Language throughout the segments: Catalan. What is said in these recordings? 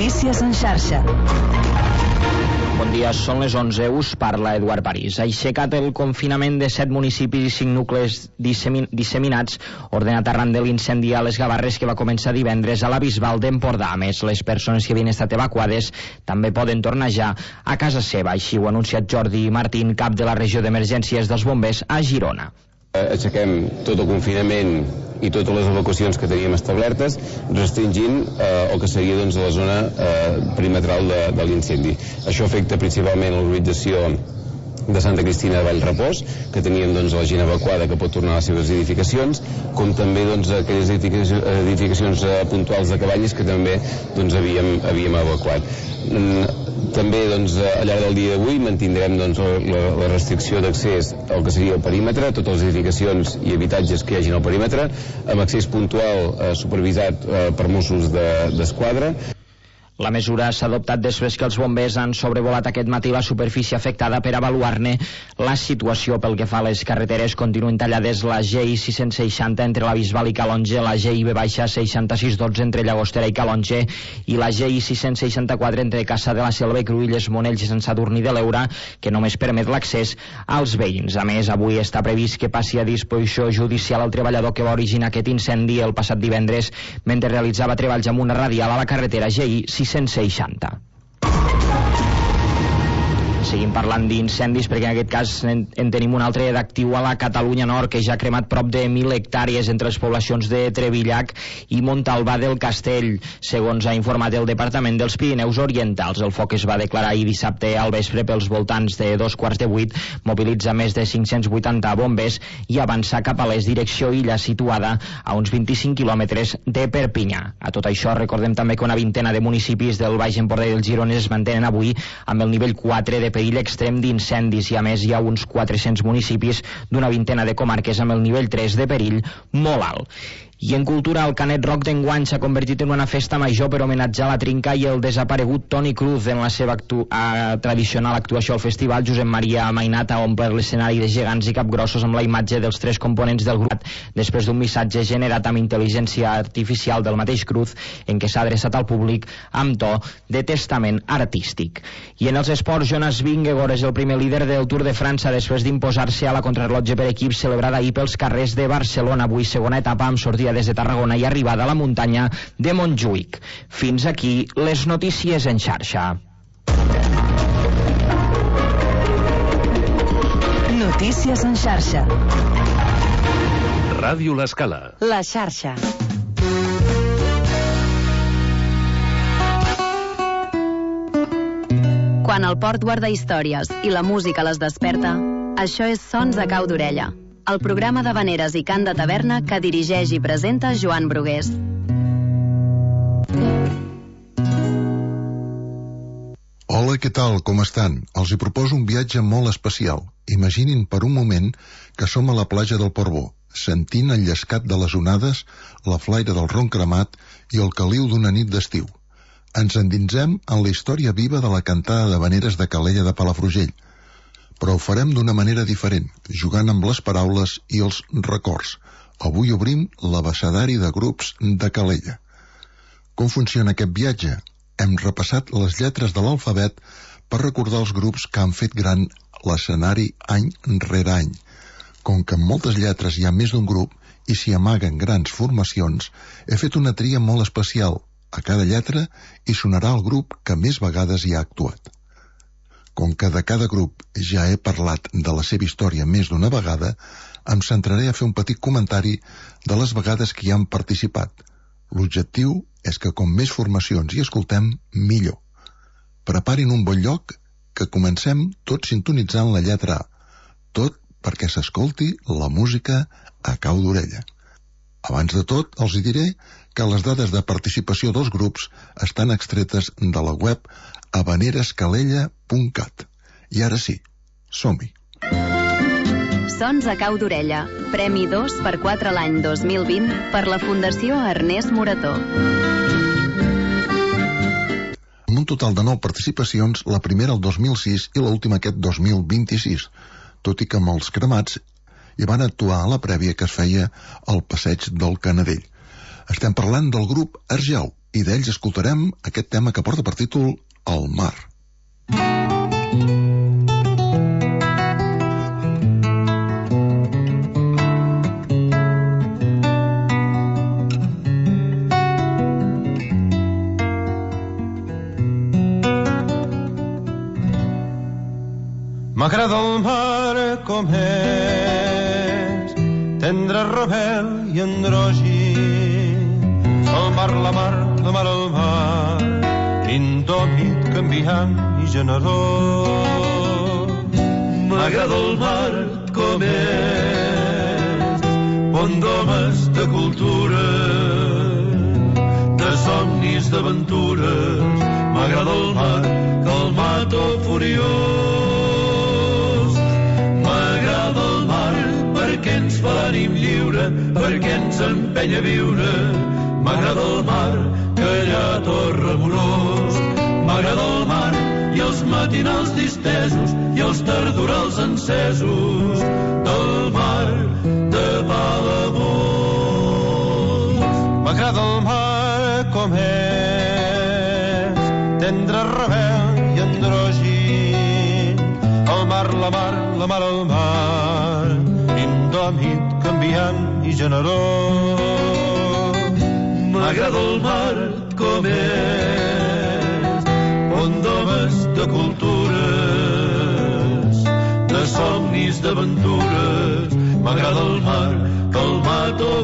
Notícies en xarxa. Bon dia, són les 11, us parla Eduard París. Ha aixecat el confinament de 7 municipis i 5 nuclis disseminats, ordenat arran de l'incendi a les Gavarres que va començar divendres a la Bisbal d'Empordà. A més, les persones que havien estat evacuades també poden tornar ja a casa seva. Així ho ha anunciat Jordi Martín, cap de la regió d'emergències dels bombers a Girona. Aixequem tot el confinament i totes les evacuacions que teníem establertes, restringint el que seria doncs, la zona perimetral de l'incendi. Això afecta principalment l'urbanització de Santa Cristina de Vallrepòs, que teníem doncs, la gent evacuada que pot tornar a les seves edificacions, com també doncs, aquelles edificacions puntuals de cabanyes que també doncs, havíem evacuat. També doncs, al llarg del dia d'avui mantindrem doncs, la restricció d'accés al que seria el perímetre, totes les edificacions i habitatges que hi hagin al perímetre, amb accés puntual supervisat per Mossos d'Esquadra. La mesura s'ha adoptat després que els bombers han sobrevolat aquest matí la superfície afectada per avaluar-ne la situació. Pel que fa a les carreteres, continuen tallades la GI 660 entre la Bisbal i Calonge, la GI B-6612 entre Llagostera i Calonge i la GI 664 entre Caça de la Selva i Cruïlles, Monells i Sant Sadurní de l'Eura, que només permet l'accés als veïns. A més, avui està previst que passi a disposició judicial el treballador que va originar aquest incendi el passat divendres mentre realitzava treballs amb una radial a la carretera GI 660. Seguim parlant d'incendis perquè en aquest cas en tenim un altre d'actiu a la Catalunya Nord que ja ha cremat prop de 1.000 hectàrees entre les poblacions de Trevillac i Montalbà del Castell. Segons ha informat el Departament dels Pirineus Orientals, el foc es va declarar ahir dissabte al vespre pels voltants de 7:45, mobilitza més de 580 bombers i avança cap a l'est direcció Illa, situada a uns 25 quilòmetres de Perpinyà. A tot això, recordem també que una vintena de municipis del Baix Empordà i del Gironès es mantenen avui amb el nivell 4 de perill extrem d'incendis i a més hi ha uns 400 municipis d'una vintena de comarques amb el nivell 3 de perill molt alt. I en cultura, el Canet Rock d'enguany s'ha convertit en una festa major per homenatjar la trinca i el desaparegut Toni Cruz. En la seva tradicional actuació al festival, Josep Maria Mainat ha omplert l'escenari de gegants i capgrossos amb la imatge dels 3 components del grup, després d'un missatge generat amb intel·ligència artificial del mateix Cruz, en què s'ha adreçat al públic amb to de testament artístic. I en els esports, Jonas Vingegaard és el primer líder del Tour de França després d'imposar-se a la contrarrellotge per equips celebrada ahir pels carrers de Barcelona. Avui segona etapa amb sortida des de Tarragona i arribada a la muntanya de Montjuïc. Fins aquí les notícies en xarxa. Notícies en xarxa. Ràdio L'Escala. La xarxa. Quan el port guarda històries i la música les desperta, això és Sons a cau d'orella, el programa d'havaneres i cant de taverna que dirigeix i presenta Joan Brugués. Hola, què tal? Com estan? Els hi proposo un viatge molt especial. Imaginin per un moment que som a la platja del Portbou, sentint el llescat de les onades, la flaire del ron cremat i el caliu d'una nit d'estiu. Ens endinsem en la història viva de la cantada d'havaneres de Calella de Palafrugell, però ho farem d'una manera diferent, jugant amb les paraules i els records. Avui obrim l'abecedari de grups de Calella. Com funciona aquest viatge? Hem repassat les lletres de l'alfabet per recordar els grups que han fet gran l'escenari any rere any. Com que en moltes lletres hi ha més d'un grup i s'hi amaguen grans formacions, he fet una tria molt especial. A cada lletra hi sonarà el grup que més vegades hi ha actuat. Com que de cada grup ja he parlat de la seva història més d'una vegada, em centraré a fer un petit comentari de les vegades que hi han participat. L'objectiu és que com més formacions hi escoltem, millor. Preparin un bon lloc, que comencem tot sintonitzant la lletra A, tot perquè s'escolti la música a cau d'orella. Abans de tot, els diré que les dades de participació dels grups estan extretes de la web havanerescalella.cat. I ara sí, som-hi. Sons a cau d'orella, Premi 2x4 l'any 2020 per la Fundació Ernest Morató. Amb un total de 9 participacions, la primera el 2006 i l'última aquest 2026, tot i que amb els cremats hi van actuar a la prèvia que es feia al Passeig del Canadell. Estem parlant del grup Arjau i d'ells escoltarem aquest tema que porta per títol El mar. M'agrada el mar com és, tendre, rebel i androgin. El mar, la mar, la mar, el mar, indòmit, canviant i generós. M'agrada el mar com és, pont d'homes, de cultura, de somnis, d'aventures. M'agrada el mar, calmat o furiós. M'agrada el mar perquè ens fa l'ànim lliure, perquè ens empenya a viure. M'agrada el mar, callat o remorós. M'agrada el mar i els matinals distesos i els tardorals encesos del mar de Palamós. M'agrada el mar com és, tendre, rebel i androgin. El mar, la mar, la mar, el mar, indòmit, canviant i generós. M'agrada el mar com és, pont d'homes, de cultures, de somnis, d'aventures. M'agrada el mar, calmat o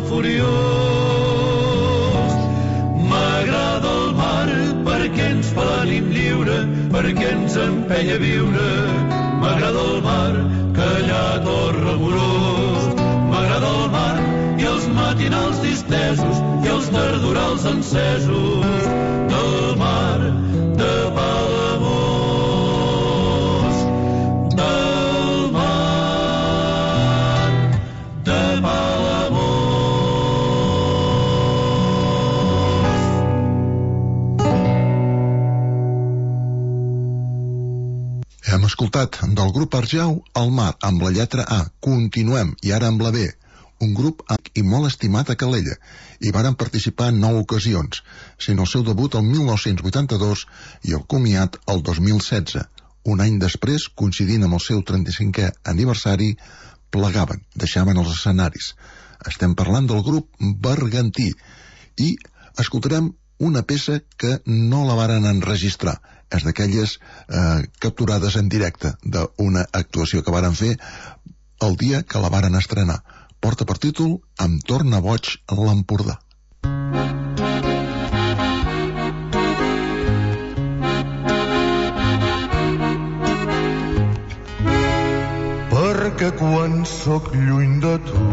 furiós. M'agrada el mar perquè ens fa l'ànim lliure, perquè ens empenya a viure. M'agrada el mar, callat o remorós. M'agrada el mar i els matinals distesos i els tardorals encesos del mar de Palamós. Del mar de Palamós. Hem escoltat del grup Arjau El mar, amb la lletra A. Continuem, i ara amb la B. Un grup i molt estimat a Calella, i varen participar en 9 ocasions, sent el seu debut el 1982 i el comiat el 2016. Un any després, coincidint amb el seu 35è aniversari, plegaven, deixaven els escenaris. Estem parlant del grup Bergantí, i escoltarem una peça que no la varen enregistrar. És d'aquelles capturades en directe d'una actuació que varen fer el dia que la varen estrenar. Porta per títol Em torna boig l'Empordà. Perquè quan sóc lluny de tu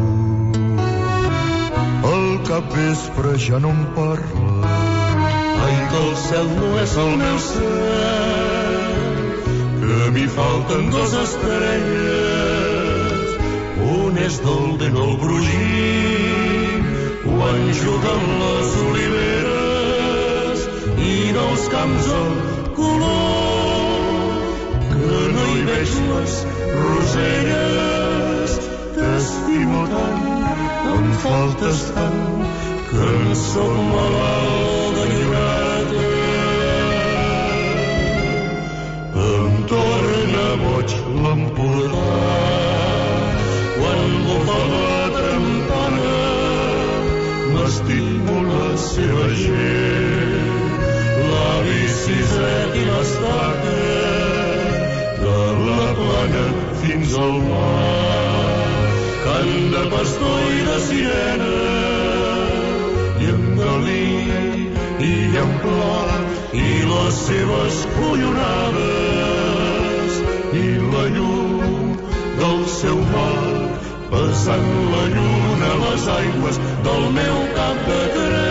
el capvespre ja no em parla. Ai, que el cel no és el meu cel, que m'hi falten 2 estrelles. Un és del vent el brugim, quan juguen les oliveres, i dels camps el color, que no hi veig les roselles. T'estimo tant, em faltes tant, que en soc malalt d'enyorar-te. Em torna boig l'Empordà, quan bufa la trampana, m'estimo la seva gent, l'avi Siset i l'estaca, de la plana fins al mar, cant de pastor i de sirena, i en Dalí i en Pla, i les seves collonades, i la llum del seu mar, pesant la lluna a les aigües del meu cap de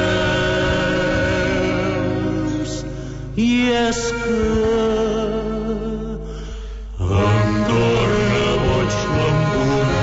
Creus. I és que em torna boig l'Empordà.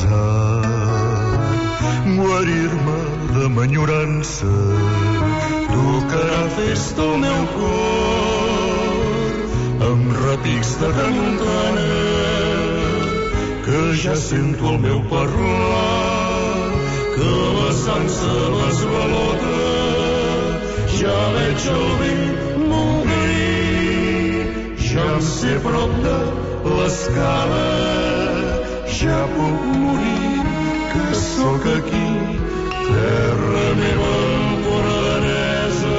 Guarir-me de m'enyorança, tocarà festa al meu cor amb repics de tramuntana que ja sento el meu parlar, que la sang se m'esvalota, ja veig el vell morir, ja em sé prop de l'escala, ja puc morir, que sóc aquí, terra meva empordanesa.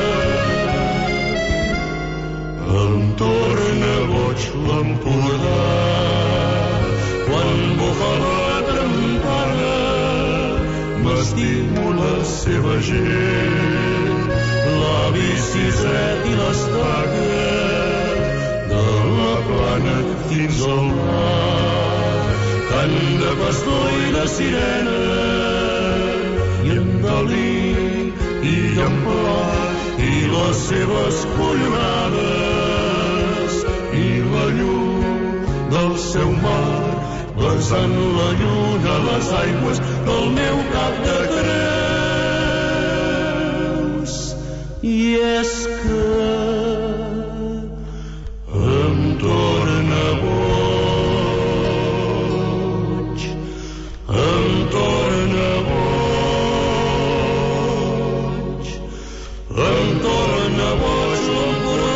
Em torna boig l'Empordà, quan bufa la trampana, m'estimo la seva gent, l'avi Siset i l'estaca, de la plana fins al mar, cant de pastor i de sirena, i en Dalí i en Pla, i les seves collonades, i la llum del seu mar, besant la lluna a les aigües del meu cap de creus. I és que em torna boig, em torna boig, em torna boig l'Empordà.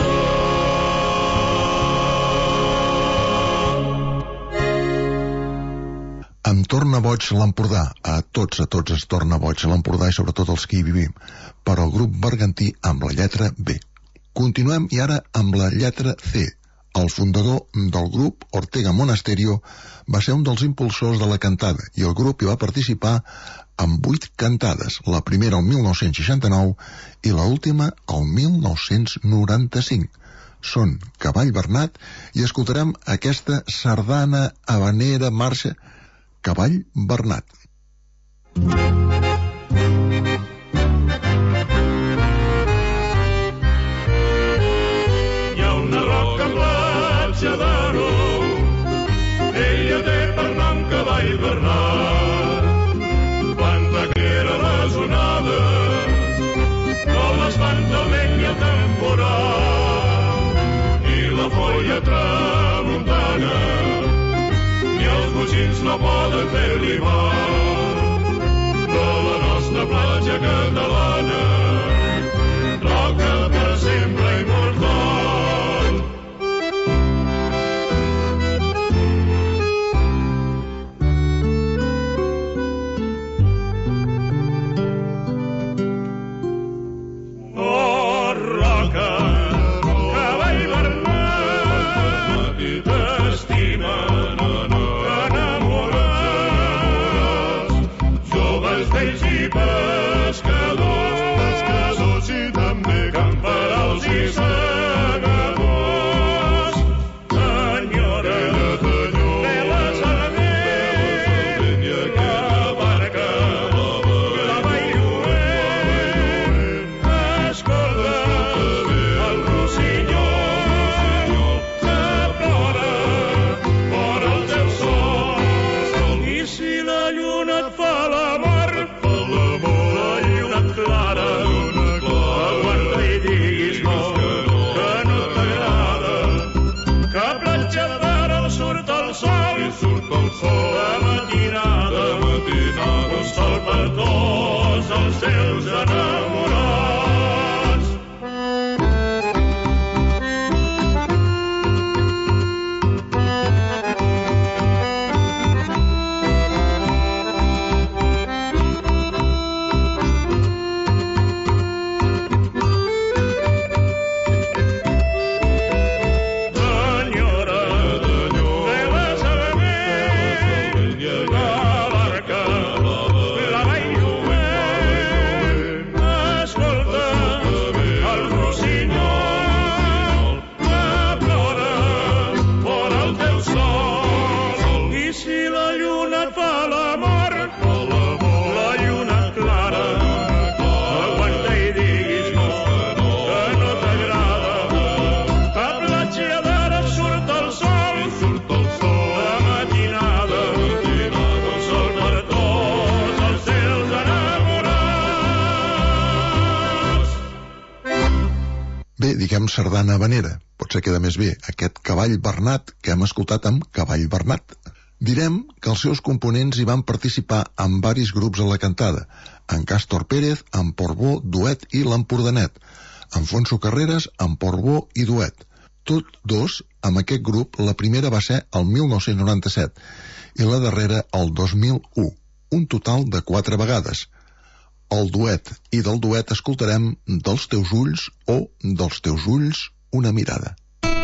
Em torna boig l'Empordà. A tots es torna boig l'Empordà i sobretot els que hi vivim. Però el grup bergantí amb la lletra B. Continuem i ara amb la lletra C. El fundador del grup, Ortega Monasterio, va ser un dels impulsors de la cantada i el grup hi va participar amb 8 cantades, la primera el 1969 i l'última el 1995. Són Cavall Bernat i escoltarem aquesta sardana habanera marxa Cavall Bernat. Hi ha una roca en platja d'Aro, ella té per nom Cavall Bernat. Planta que era les onades, no l'espanta el vent ni el temporal, i la folla tramuntana, els botxins no poden fer-li mal. De la nostra platja catalana, roca per sempre immortal. Oh, roca, Cavall Bernat, t'estima, pescadors i també camperols i segadors. Fiquem sardana habanera. Potser queda més bé aquest Cavall Bernat que hem escoltat amb Cavall Bernat. Direm que els seus components hi van participar amb varis grups a la cantada. En Càstor Pérez, en Portbó, duet i l'Empordanet. Alfonso Carreras, en Portbó i duet. Tots dos, amb aquest grup, la primera va ser el 1997 i la darrera el 2001. Un total de 4 vegades. El duet, i del duet escoltarem Dels teus ulls o Dels teus ulls una mirada.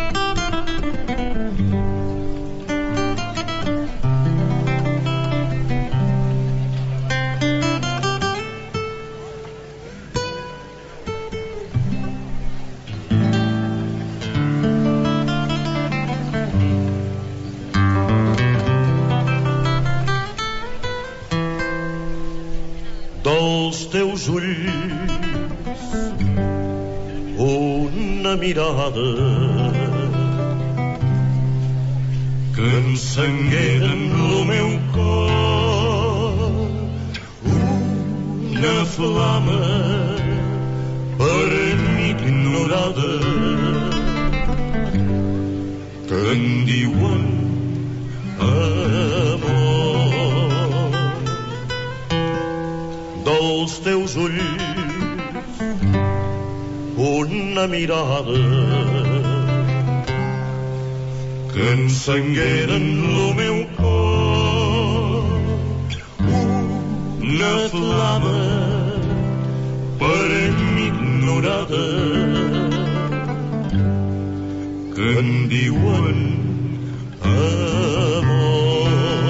Dels teus ulls una mirada que encengueren lo meu cor, una flama per mi ignorada que en diuen amor. Dels teus ulls una mirada que encengueren lo meu cor, una flama per mi ignorada que en diuen amor.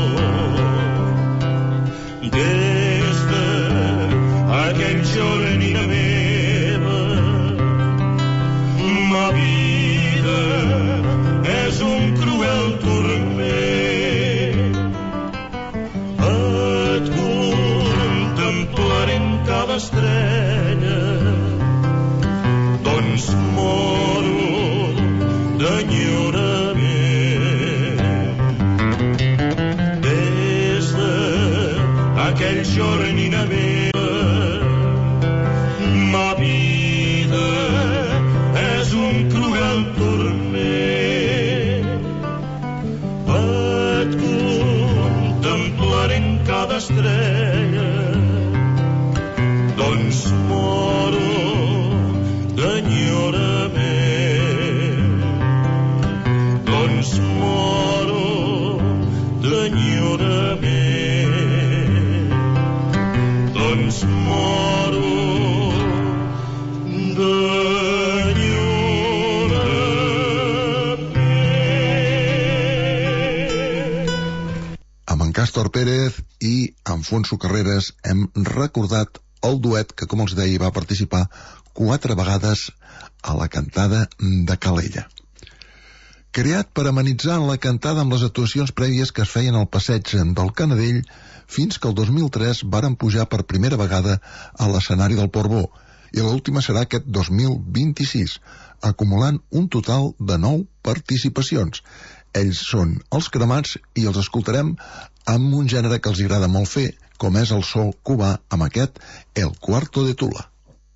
Des d'aquell jornina meva, ma vida és un cruel turment. Et contemplaré en cada estrella, doncs moro d'enyorament. Des d'aquell jornina meva, ma vida és un cruel turment. Et contemplaré en cada estrella, doncs moro d'enyorament. Doncs moro d'enyorament. Doncs moro Amb en Càstor Pérez i Alfonso Carreras hem recordat el duet que, com els deia, va participar 4 vegades a la cantada de Calella. Creat per amenitzar la cantada amb les actuacions prèvies que es feien al passeig del Canadell, fins que el 2003 varen pujar per primera vegada a l'escenari del Portbó, i l'última serà aquest 2026, acumulant un total de 9 participacions. Ells són els Cremats i els escoltarem amb un gènere que els agrada molt fer, com és el so cubà amb aquest El Cuarto de Tula.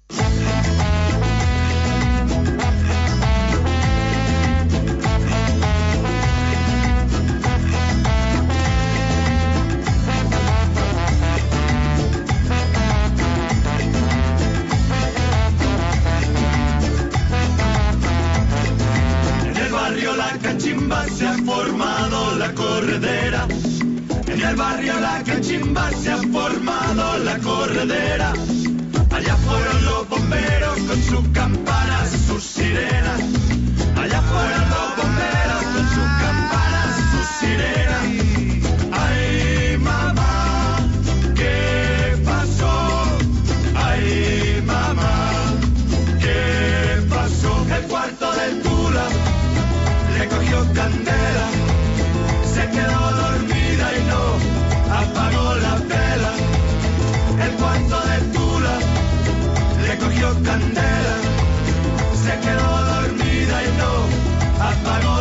Se ha formado la corredera. En el barrio La Cachimba se ha formado la corredera. Allá fueron los bomberos con sus campanas, sus sirenas. Allá fueron los bomberos con sus campanas, sus sirenas. Ay, mamá, ¿qué pasó? Ay, mamá, ¿qué pasó? El cuarto del Tula le cogió candela, se quedó dormida y no apagó la vela. El cuarto de Tula le cogió candela, se quedó dormida y no apagó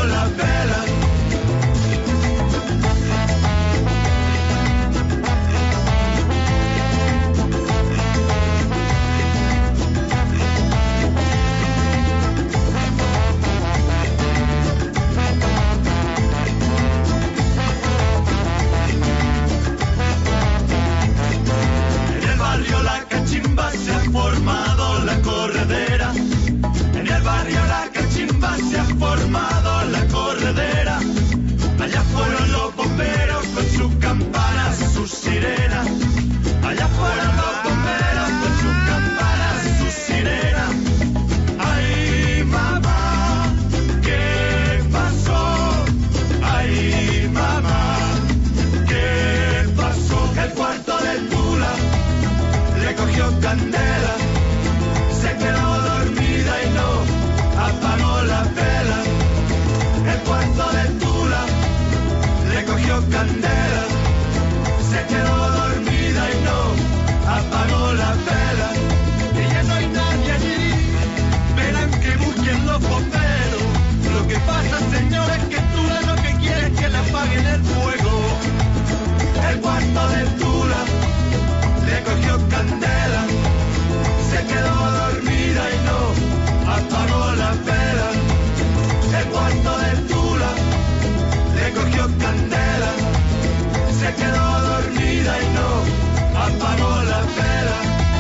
apago la vela.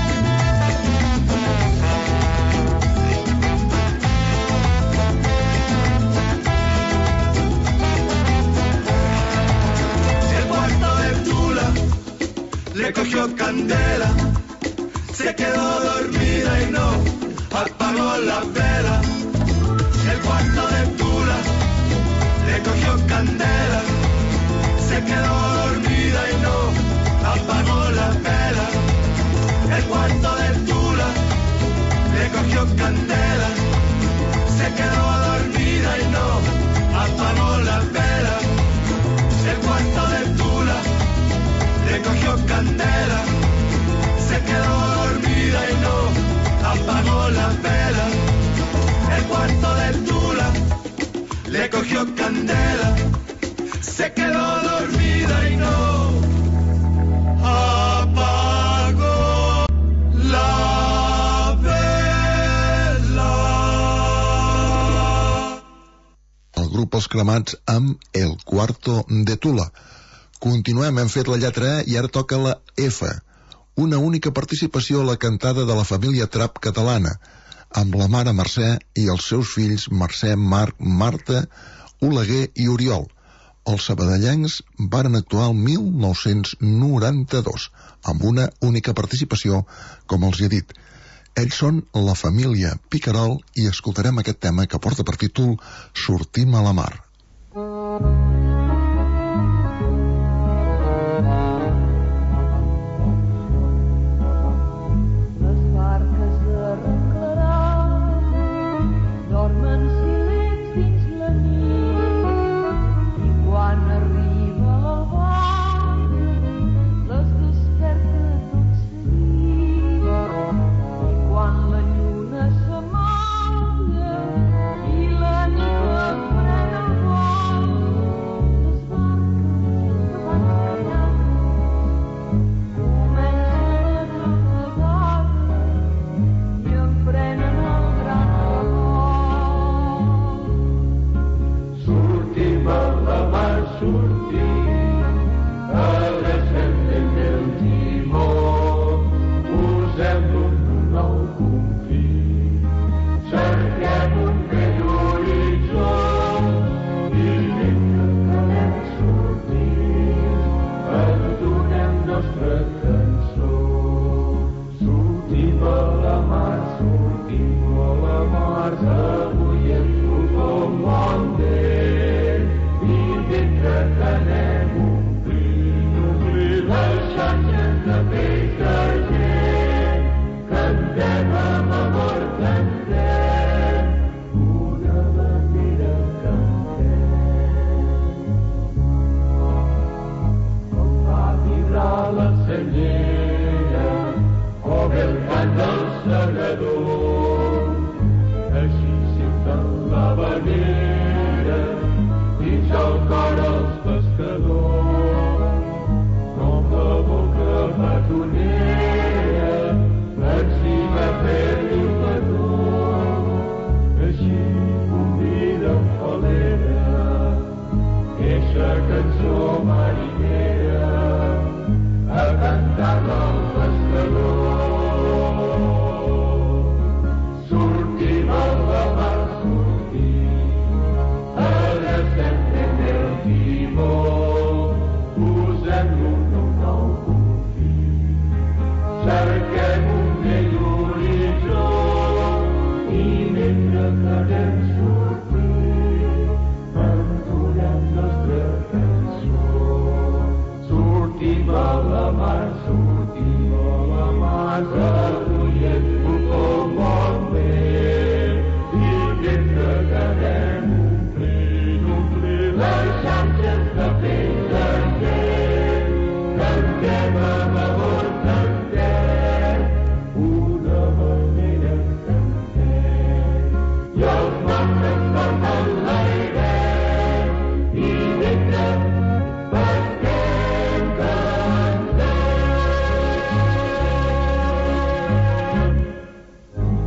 El cuarto de Tula le cogió candela, se quedó dormida y no apagó la vela. El cuarto de Tula le cogió candela, se quedó dormida y no apagó la vela. El cuarto de Tula le cogió candela, se quedó dormida y no apagó la vela. El cuarto de Tula le cogió candela, se quedó dormida y no apagó la vela. El cuarto de Tula le cogió candela, se quedó dormida y no apagó la vela. El grup Els Cremats amb El Cuarto de Tula. Continuem, hem fet la lletra E i ara toca la F. Una única participació a la cantada de la família Trap catalana, amb la mare Mercè i els seus fills Mercè, Marc, Marta, Oleguer i Oriol. Els sabadellencs varen actuar el 1992, amb una única participació, com els he dit. Ells són la família Picarol i escoltarem aquest tema que porta per títol Sortim a la mar.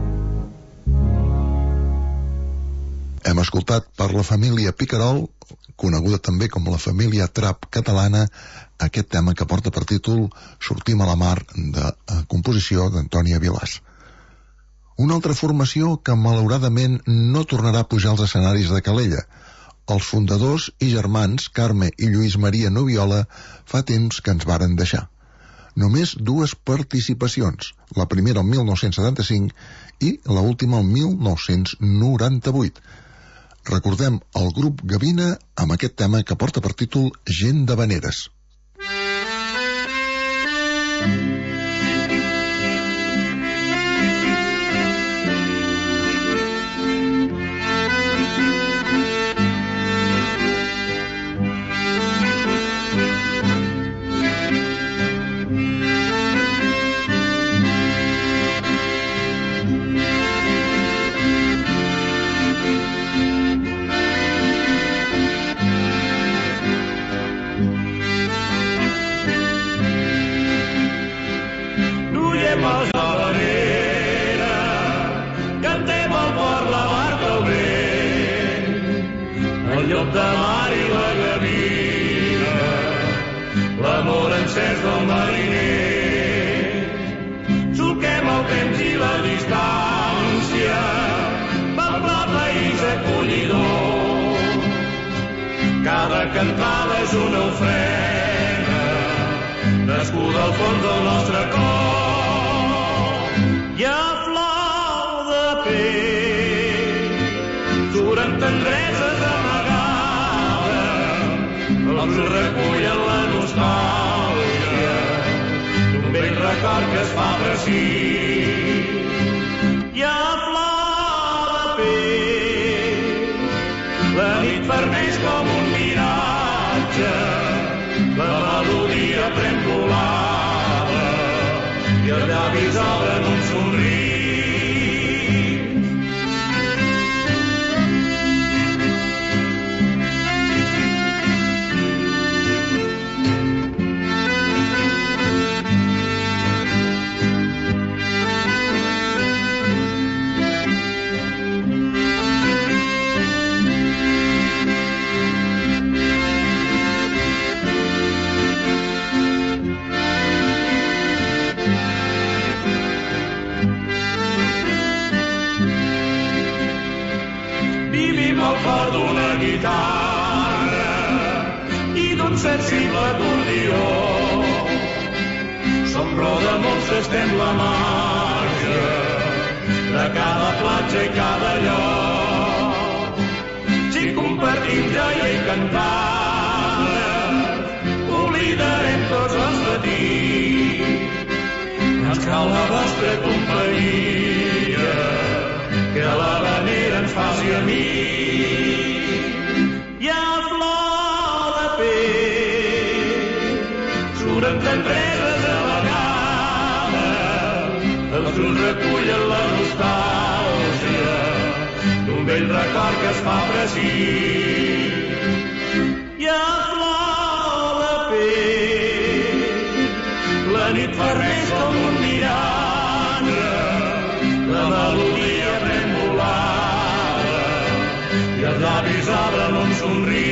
Hem escoltat per la família Picarol coneguda també com la família trap catalana, aquest tema que porta per títol Sortim a la mar, de composició d'Antònia Vilàs. Una altra formació que malauradament no tornarà a pujar als escenaris de Calella. Els fundadors i germans Carme i Lluís Maria Noviola fa temps que ens varen deixar. Només 2 participacions, la primera el 1975 i l'última el 1998. Recordem el grup Gavina amb aquest tema que porta per títol Gent d'Havaneres. De mar i la gavina, l'amor encès del mariner. Solquem el temps i la distància, poble, país acollidor. Cada cantada és una ofrena, nascuda al fons del nostre cor. I a flor de pell suren tendreses amagades, els recullen la nostàlgia d'un vell record que es fa precís. I a flor de pell la nit fermeix com un miratge, la melodia pren volada i els llavis obren un somriure. Sensible acordió, som roda molt s'estén la marxa de cada platja i cada lloc. Si compartim joia i cantada, oblidarem tots els patits. Ens cal la vostra companyia, que l'Havanera ens faci amics. I a flor de pell suren tendreses a vegades, els ulls recullen la nostàlgia d'un vell record que es fa precís. I a flor de pell la nit fermeix com un miratge, la melodia pren volada i els llavis obren un somriure.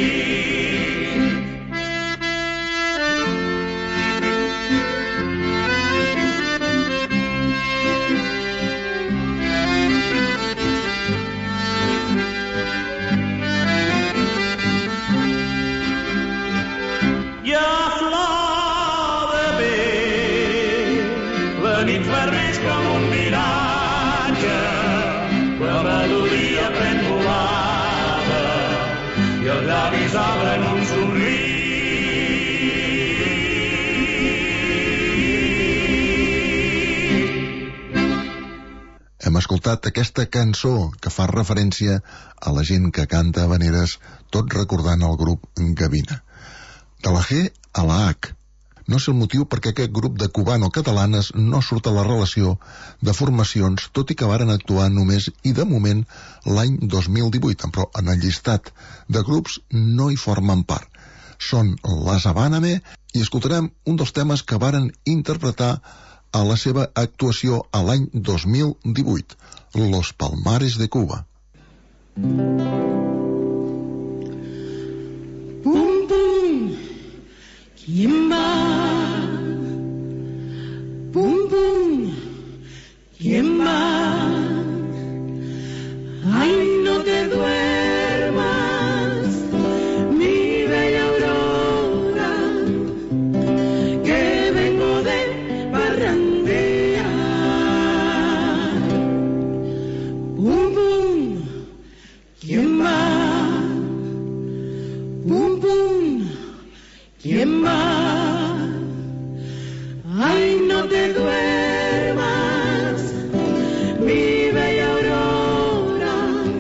Obren un somriure. Hem escoltat aquesta cançó que fa referència a la gent que canta havaneres, tot recordant el grup Gavina. De la G a la H. No és el motiu perquè aquest grup de cubano-catalanes no surt a la relació de formacions, tot i que varen actuar només i de moment l'any 2018, però en el llistat de grups no hi formen part. Són les Habáname i escoltarem un dels temes que varen interpretar a la seva actuació a l'any 2018, Los Palmares de Cuba. ¿Quién va? Pum, pum. ¿Quién va? Ay, no te duermas, mi bella aurora, que vengo de parrandear. Pum, pum. ¿Quién va? Pum, pum. ¿Quién va? Ay, no te duermas, mi bella aurora,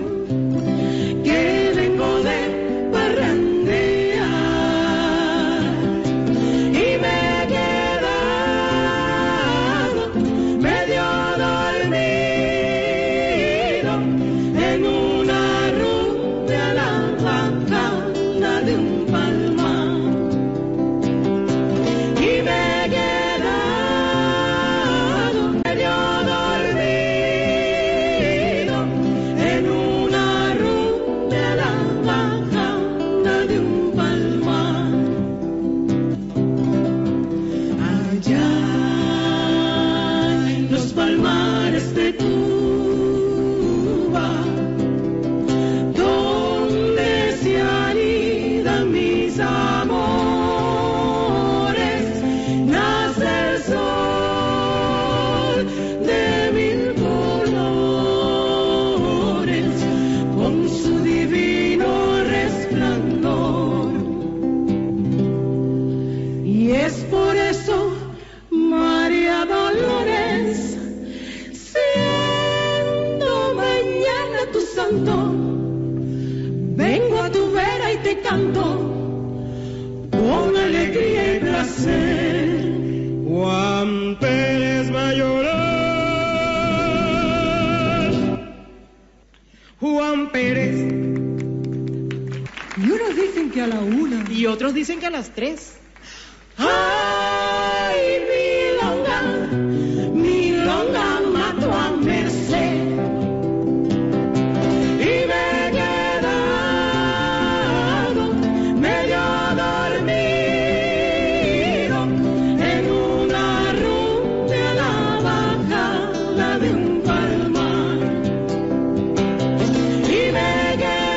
que vengo de parrandear. Y me he quedado medio dormido en una rubia a la bajada de un palmar. Y me he quedado medio dormido en una rubia a la bajada de un palmar. Allá en los palmares de Cuba, donde se anidan mis amores, nace el sol de mil colores con su divino resplandor. Y es por eso, María Dolores, siendo mañana tu santo, vengo a tu vera y te canto con alegría y placer. Juan Pérez va a llorar. Juan Pérez. Y unos dicen que a la 1 y otros dicen que a las 3. Ay, milonga mató a Merced. Y me he quedado medio dormido en una rubia a la bajada de un palmar. Y me he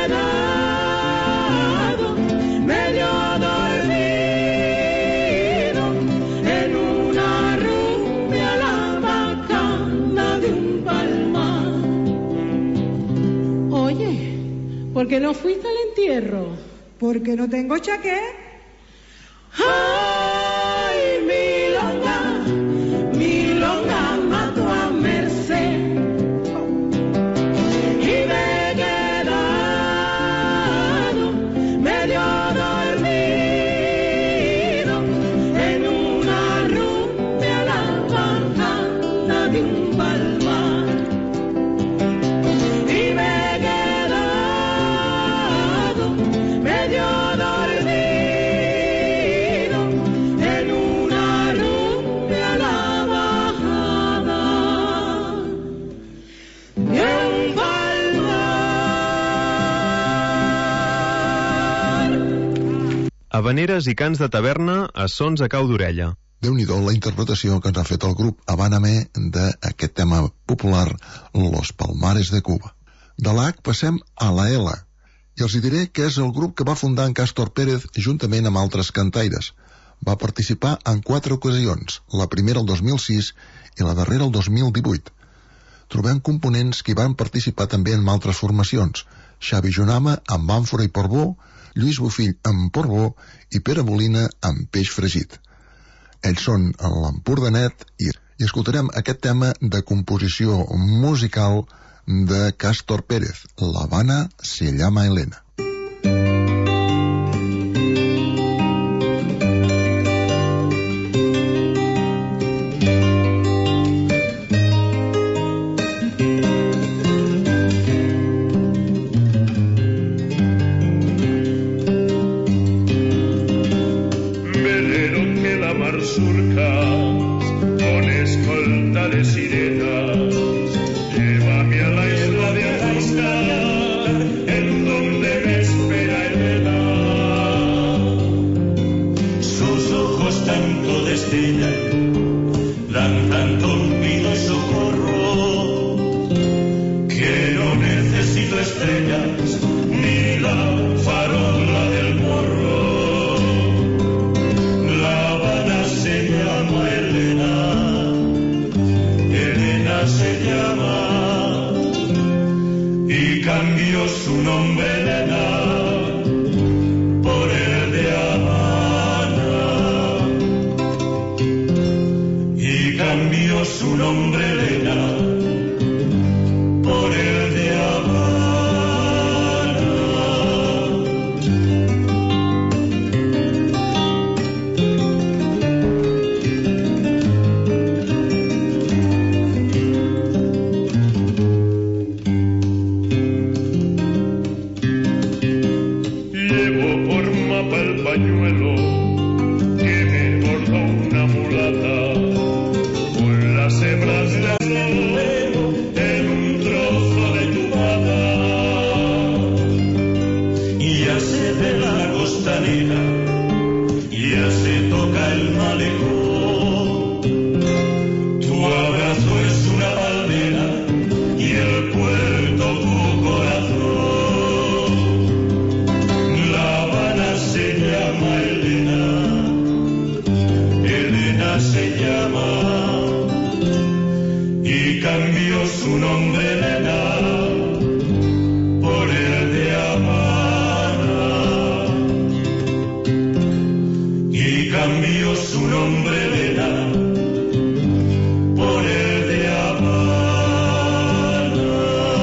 quedado medio dormido en una rubia a la bajada de un palmar. Oye, ¿por qué no fuiste al entierro? Porque no tengo chaqué. Ay, milonga mató a Merced. Y me he quedado medio dormido en una rubia a la bajada de un palmar. Y me he quedado medio dormido en una rubia a la bajada de un palmar. Havaneres i cants de taverna a sons a cau d'orella. Déu-n'hi-do la interpretació que ens ha fet el grup Habáname d'aquest tema popular Los Palmares de Cuba. De la H passem a la L, i els hi diré que és el grup que va fundar en Cástor Pérez juntament amb altres cantaires. Va participar en 4 ocasions, la primera el 2006 i la darrera el 2018. Trobem components que hi van participar també en altres formacions: Xavi Junama amb àmfora i portbó, Lluís Bofill amb portbó i Pere Molina amb peix fregit. Ells són l'Empordanet i escoltarem aquest tema de composició musical de Cástor Pérez. La Habana se llama Elena. surcas con escolta de sirenas. Llévame a la isla de Alaska, en donde me espera Elena. Susurra estrella, dan tanto olvido y socorro, que no necesito estrellas ni la farola del morro. La Habana se llama Elena, Elena se llama, y cambió su nombre Elena por el de Habana, y cambió su nombre Elena por el de Habana. Llevo por mapa el pañuelo que me bordó una mulata con las hebras de acero en un trozo de tubada, y ya se ve la costanera, y ya se toca el malecón. Tu abrazo es una palmera y el puerto tu corazón. La Habana se llama Elena, Elena se llama, y cambió su nombre Elena por el de Habana, y cambió su nombre Elena por el de Habana.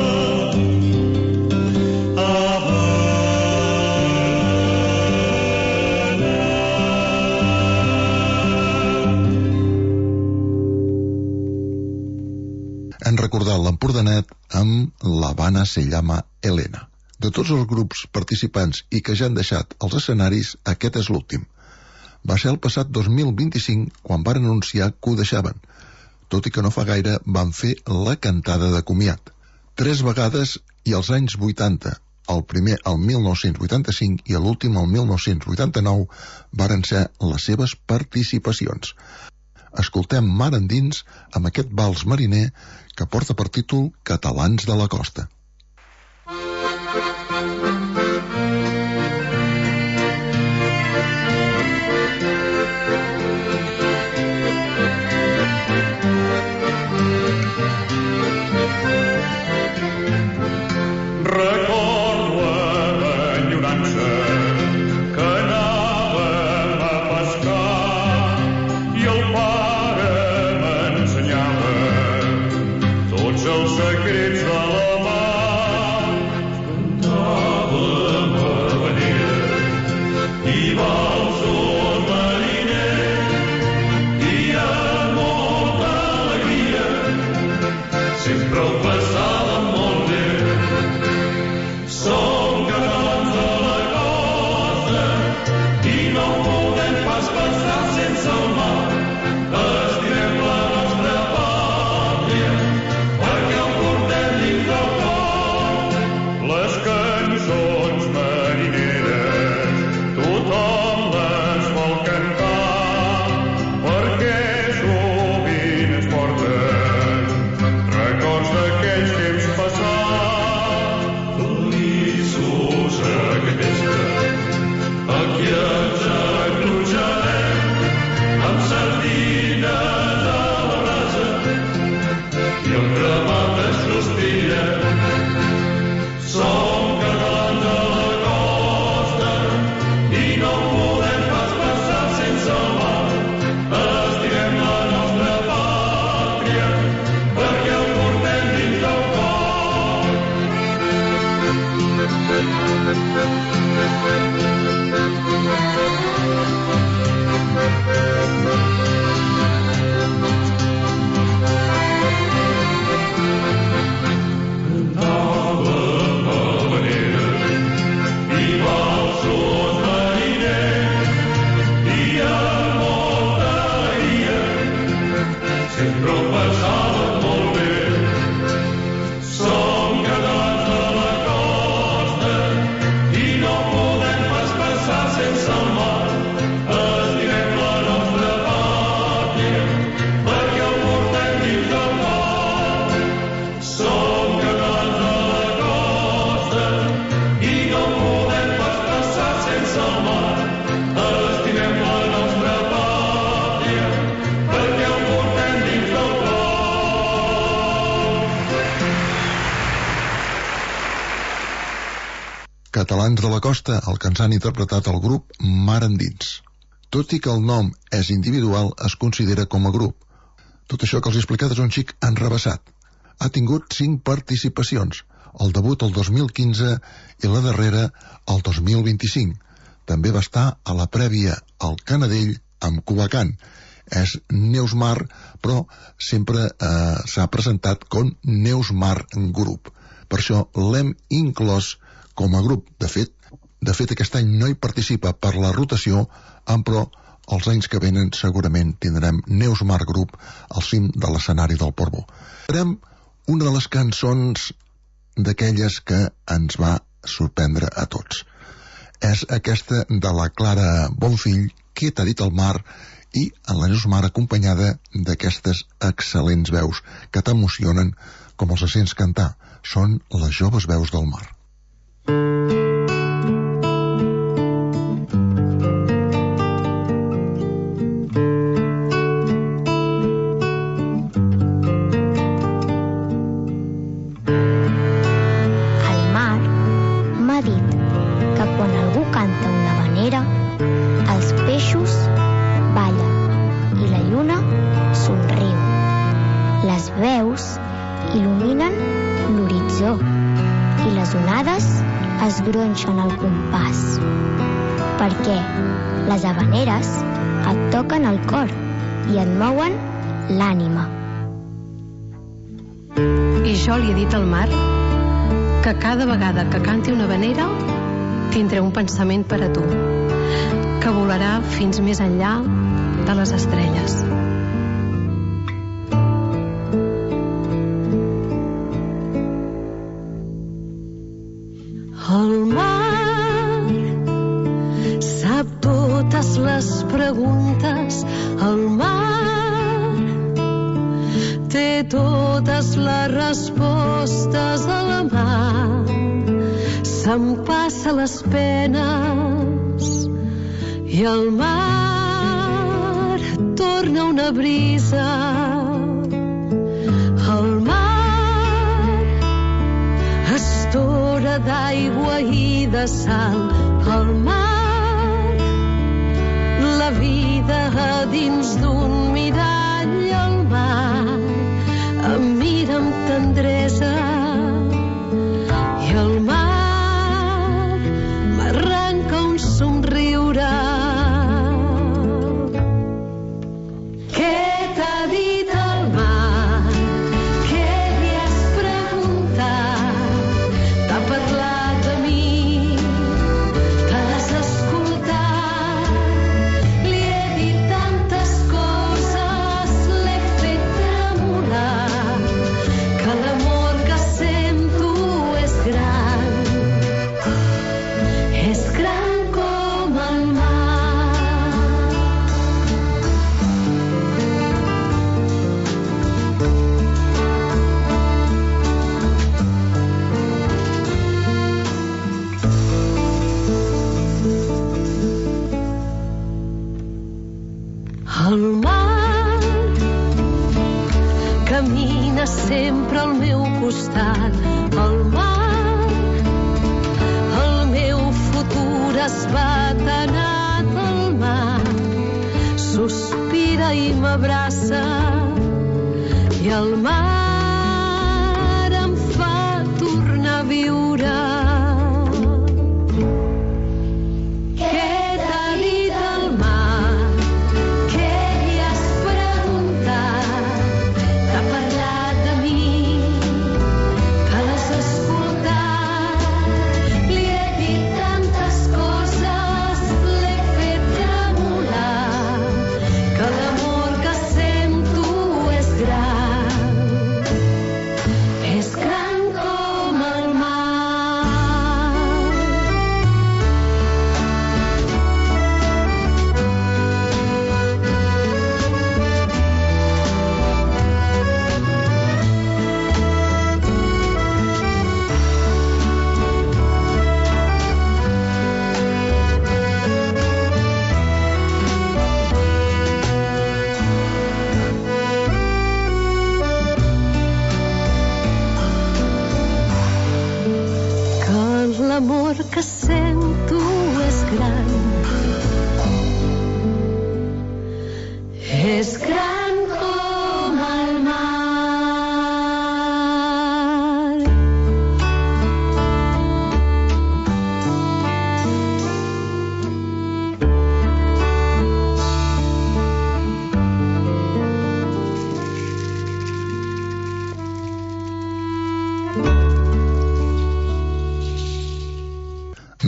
Han recordat l'Empordanet amb l'Havana se llama Elena. De tots els grups participants i que ja han deixat els escenaris, aquest és l'últim. Va ser el passat 2025 quan van anunciar que ho deixaven, tot i que no fa gaire van fer la cantada de comiat. 3 vegades i als anys 80, el primer el 1985 i l'últim el 1989, varen ser les seves participacions. Escoltem Mar endins amb aquest vals mariner que porta per títol Catalans de la Costa. Recordo l'enyorança que anàvem a pescar i el pare m'ensenyava tots els secrets de la mar. Catalans de la Costa, el que ens han interpretat el grup Mar Endins. Tot i que el nom és individual, es considera com a grup. Tot això que els he explicat és un xic enrevessat. Ha tingut 5 participacions, el debut el 2015 i la darrera el 2025. També va estar a la prèvia al Canadell amb Cubacant. És Neus Mar, però sempre s'ha presentat com Neus Mar Group. Per això l'hem inclòs com a grup. De fet, aquest any no hi participa per la rotació, però els anys que venen segurament tindrem Neus Mar Group al cim de l'escenari del Portbou. Farem una de les cançons d'aquelles que ens va sorprendre a tots. És aquesta de la Clara Bonfill, Què t'ha dit el mar, i en la Neus Mar acompanyada d'aquestes excel·lents veus que t'emocionen com els sents cantar. Són les joves veus del mar. Gronxen el compàs, perquè les havaneres et toquen el cor i et mouen l'ànima. I jo li he dit al mar que cada vegada que canti una havanera tindré un pensament per a tu, que volarà fins més enllà de les estrelles. El mar sap totes les preguntes, el mar té totes les respostes, el mar s'empassa les penes i el mar torna una brisa. El mar estora d'aigua i de sal, el mar, la vida a dins d'un mirall, el mar em mira amb tendresa i el mar m'arranca un somriure. Què t'ha dit el mar? Què li has preguntat? T'ha parlat de mi? Te l'has escoltat? Li he dit tantes coses, l'he fet tremolar, que l'amor que sento és gran com el mar. El mar camina sempre al meu costat, el mar, el meu futur esbatanat, el mar sospira i m'abraça i el mar em fa tornar a viure. Què t'ha dit el mar? Què li has preguntat? T'ha parlat de mi? Que l'has escoltat? Li he dit tantes coses, l'he fet tremolar, que l'amor que sento és gran com el mar.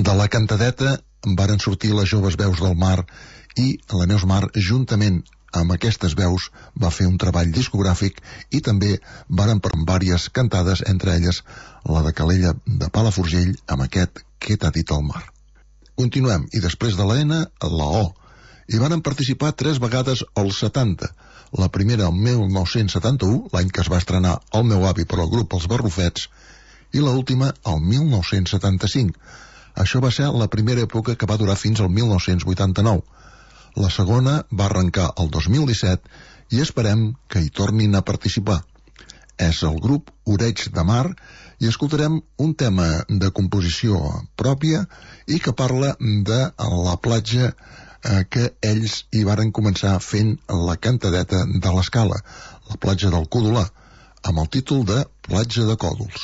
De la cantadeta varen sortir les joves veus del Mar i la Neus Mar, juntament amb aquestes veus, va fer un treball discogràfic i també varen per vàries cantades, entre elles la de Calella de Palafrugell amb aquest Què t'ha dit el mar. Continuem, i després de la N, la O. Hi varen participar 3 vegades als 70. La primera el 1971, l'any que es va estrenar El meu avi per al grup Els Barrufets, i l'última el 1975. Això va ser la primera època que va durar fins al 1989. La segona va arrencar el 2017 i esperem que hi tornin a participar. És el grup Oreig de Mar i escoltarem un tema de composició pròpia i que parla de la platja que ells hi varen començar fent la cantadeta de l'Escala, la platja del Codolà, amb el títol de Platja de Còdols.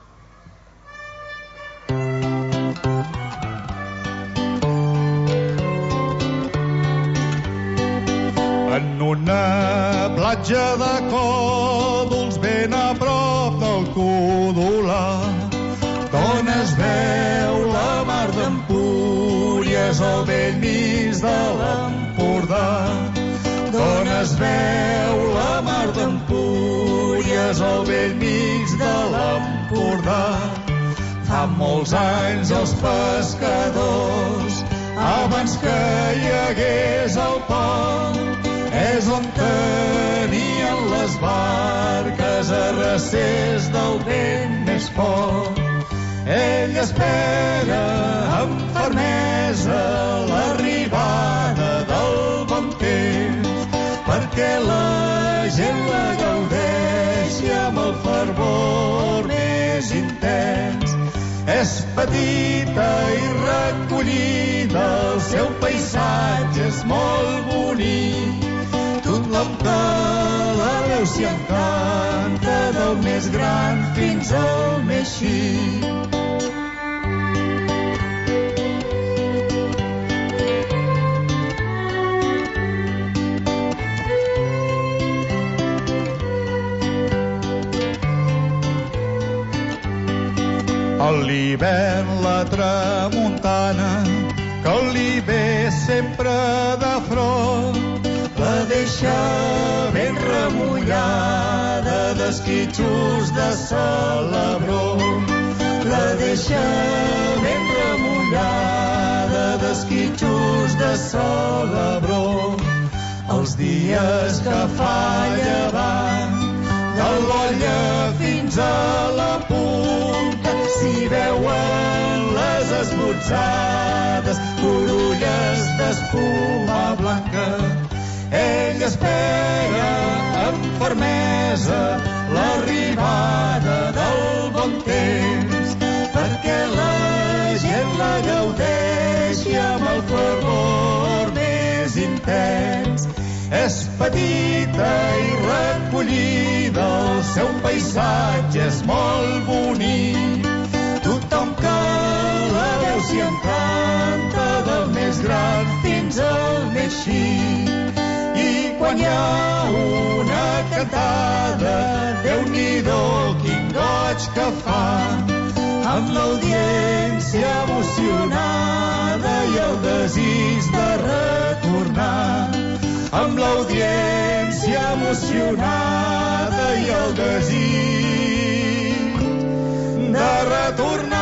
En una platja de Còdols ben a prop del Codolà, d'on es veu la mar d'Empúries al bell mig de l'Empordà, d'on es veu la mar d'Empúries al bell mig de l'Empordà. Fa molts anys els pescadors, abans que hi hagués el pont, és on tenien les barques a recés del vent més fort. Ell espera amb fermesa l'arribada del bon temps, perquè la gent la gaudeixi amb el fervor més intens. És petita i recollida, el seu paisatge és molt bonic. Tothom que la veu s'hi encanta, del més gran fins al més xic. A l'hivern la tramuntana, que li ve sempre de front, la deixa ben remullada d'esquitxos de Salabró. La deixa ben remullada d'esquitxos de Salabró. Els dies que fa llevant, de l'olla fins a la punta, s'hi veuen les esbotzades, corolles d'espuma blanca. Ell espera amb fermesa l'arribada del bon temps, perquè la gent la gaudeixi amb el fervor més intens. És petita i recollida, el seu paisatge és molt bonic. Tothom que la veu s'hi encanta, del més gran fins al més xic. I quan hi ha una cantada, Déu-n'hi-do quin goig que fa, amb l'audiència emocionada i el desig de retornar. Amb l'audiència emocionada i el desig de retornar.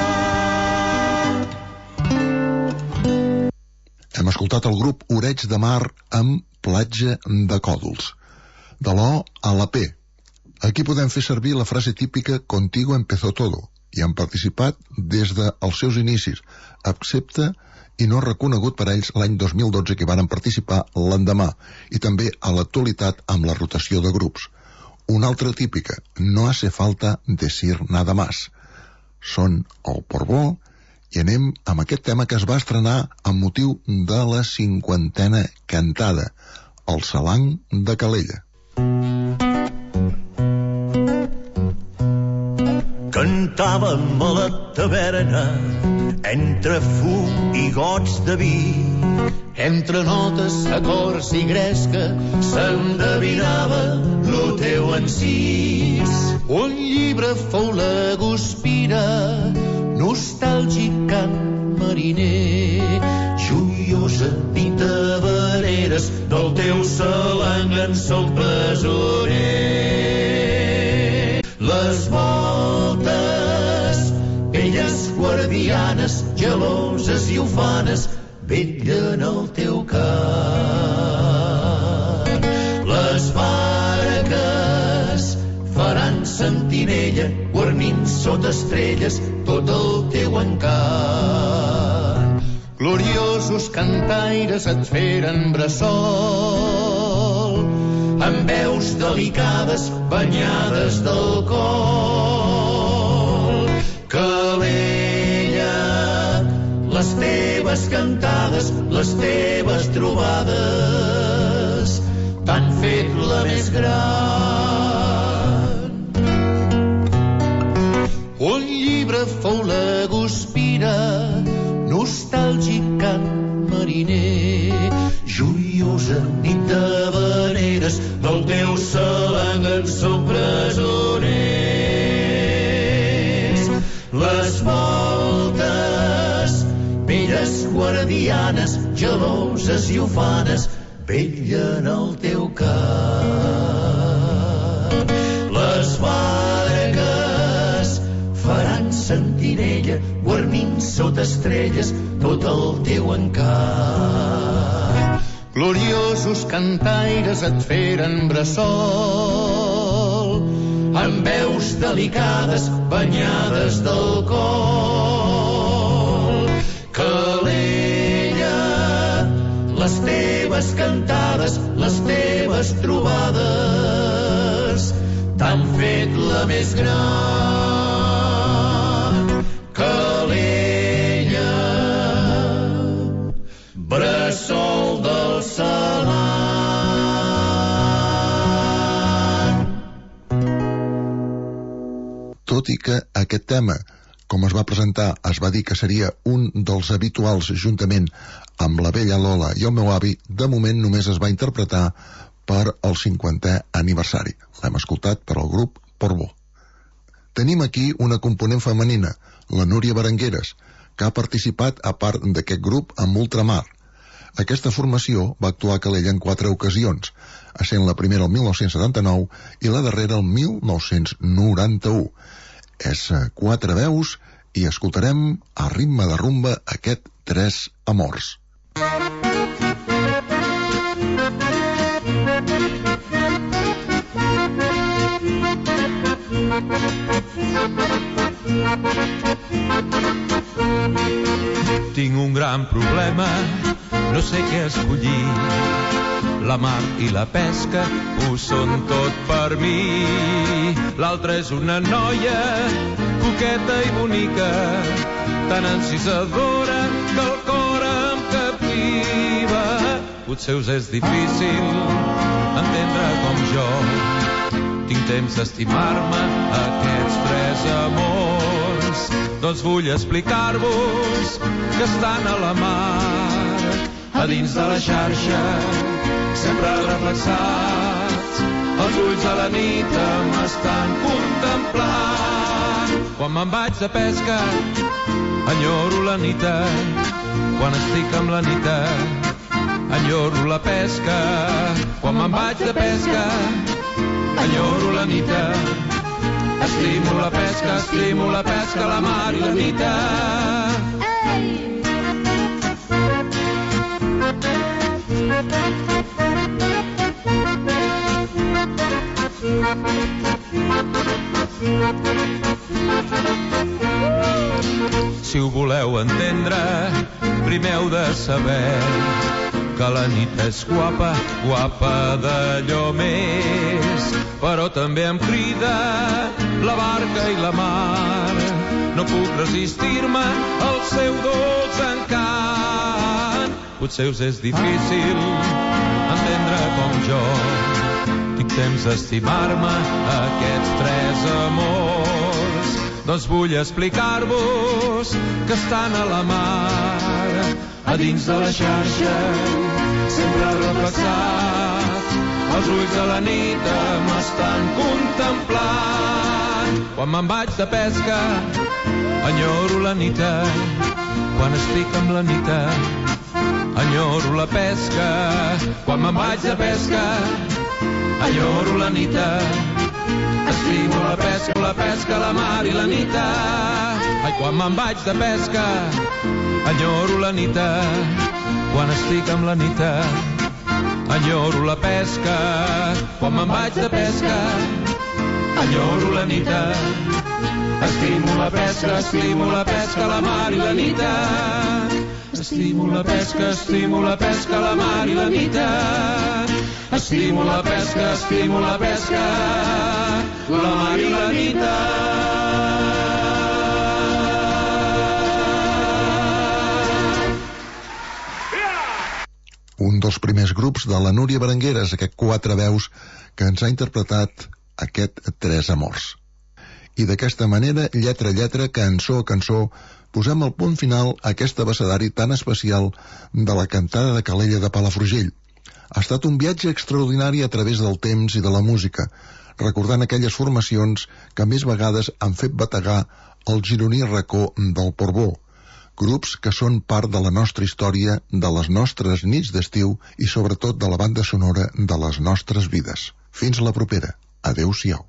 Hem escoltat el grup Oreig de Mar amb Platja de Còdols. De l'O a la P. Aquí podem fer servir la frase típica Contigo empezó todo, i han participat des dels seus inicis, excepte i no reconegut per ells l'any 2012 que varen participar l'endemà, i també a l'actualitat amb la rotació de grups. Una altra típica, no hace falta decir nada más. Són el Porbó, i anem amb aquest tema que es va estrenar amb motiu de la 50a cantada, el Salang de Calella. Cantàvem a la taverna entre fum i gots de vi, entre notes, acords i gresca s'endevinava lo teu encís. Un llibre fou la guspira, nostàlgic cant mariner. Joiosa nit de veneres, del teu salang en sol presoner. Les voltes, elles guardianes, geloses i ufanes, vetllen al teu cap. Les barques faran sentinella, guarnint sota estrelles tot el teu encant. Gloriosos cantaires et feren bressol, amb veus delicades banyades d'alcohol. Calella, les teves cantades, les teves trobades t'han fet la més gran. Un llibre fou la guspira, nostàlgic cant mariner. Joiosa nit de veneres, del teu salang en som presoners. Les voltes, velles guardianes, geloses i ufanes, vetllen al teu cap. Les barques faran sentinella, guarnint sota estrelles tot el teu encant. Gloriosos cantaires et feren bressol, amb veus delicades banyades d'alcohol. Calella, les teves cantades, les teves trobades t'han fet la més gran. Calella, bressol del salant. Tot i que aquest tema, com es va presentar, es va dir que seria un dels habituals juntament amb la vella Lola i el meu avi, de moment només es va interpretar per el 50è aniversari. L'hem escoltat per al grup Portbó. Tenim aquí una component femenina, la Núria Berengueres, que ha participat a part d'aquest grup amb Ultramar. Aquesta formació va actuar a Calella en 4 ocasions, essent la primera el 1979 i la darrera el 1991. És 4 veus i escoltarem a ritme de rumba aquest Tres amors. Tinc un gran problema, no sé què escollir. La mar i la pesca ho són tot per mi. L'altra és una noia, coqueta i bonica, tan encisadora que el cor em captiva. Potser us és difícil entendre com jo tinc temps d'estimar-me aquests 3 amors. Doncs vull explicar-vos que estan a la mar, a dins de la xarxa, sempre reflexats. Els ulls a la nit m'estan contemplant. Quan me'n vaig de pesca, enyoro la nita. Quan estic amb la nita, enyoro la pesca. Quan me'n vaig de pesca, enyoro la nita. Estimo la pesca, la mar i la nita. Si ho voleu entendre, primer heu de saber que la nit és guapa, guapa d'allò més. Però també em crida la barca i la mar. No puc resistir-me al seu dolç encant. Potser us és difícil entendre com jo tinc temps d'estimar-me aquests 3 amors. Doncs vull explicar-vos que estan a la mar, a dins de la xarxa, sempre reflexats. Els ulls de la nit m'estan contemplant. Quan me'n vaig de pesca, enyoro la nita. quan estic amb l'Anita. Enyoro la pesca, quan me'n vaig de pesca. Enyoro l'Anita. Estimo la pesca, la mar i l'Anita. Ai, quan me'n vaig de pesca, enyoro l'Anita. Quan estic amb l'Anita, enyoro la pesca. Quan me'n vaig de pesca, enyoro l'Anita. Estimo la pesca, la mar i l'Anita. Estimo la pesca, la mar i l'Anita. Estimo la pesca, la mar i l'Anita. Un dels primers grups de la Núria Berengueres, aquest quatre veus que ens ha interpretat aquest Tres Amors. I d'aquesta manera, lletra a lletra, cançó a cançó, posem el punt final a aquest abecedari tan especial de la cantada de Calella de Palafrugell. Ha estat un viatge extraordinari a través del temps i de la música, recordant aquelles formacions que més vegades han fet bategar el gironí racó del Portbó, grups que són part de la nostra història, de les nostres nits d'estiu i sobretot de la banda sonora de les nostres vides. Fins la propera. Adéu-siau.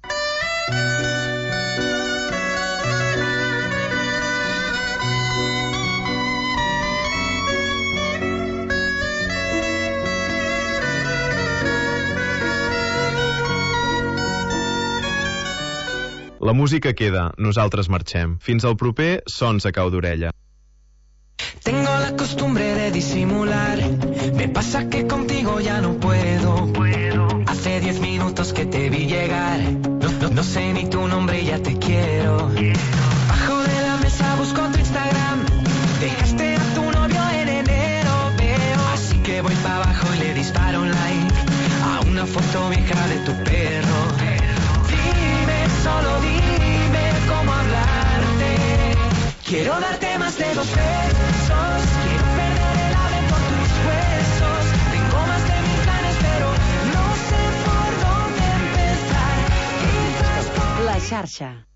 La música queda, nosaltres marxem. Fins al proper Sons a cau d'orella. Tengo la costumbre de disimular. Me pasa que contigo ya no puedo. Hace 10 minutos que te vi llegar. No sé ni tu nombre y ya te quiero. Bajo de la mesa busco tu Instagram. Dejaste a tu novio en enero, veo. Así que voy para abajo y le disparo un like a una foto vieja de tu perro. Solo dime cómo hablarte. Quiero darte más de 2 besos. Quiero perder el ave por tus huesos. Tengo más de 1000 planes, pero no sé por dónde empezar. Quizás por... La xarxa.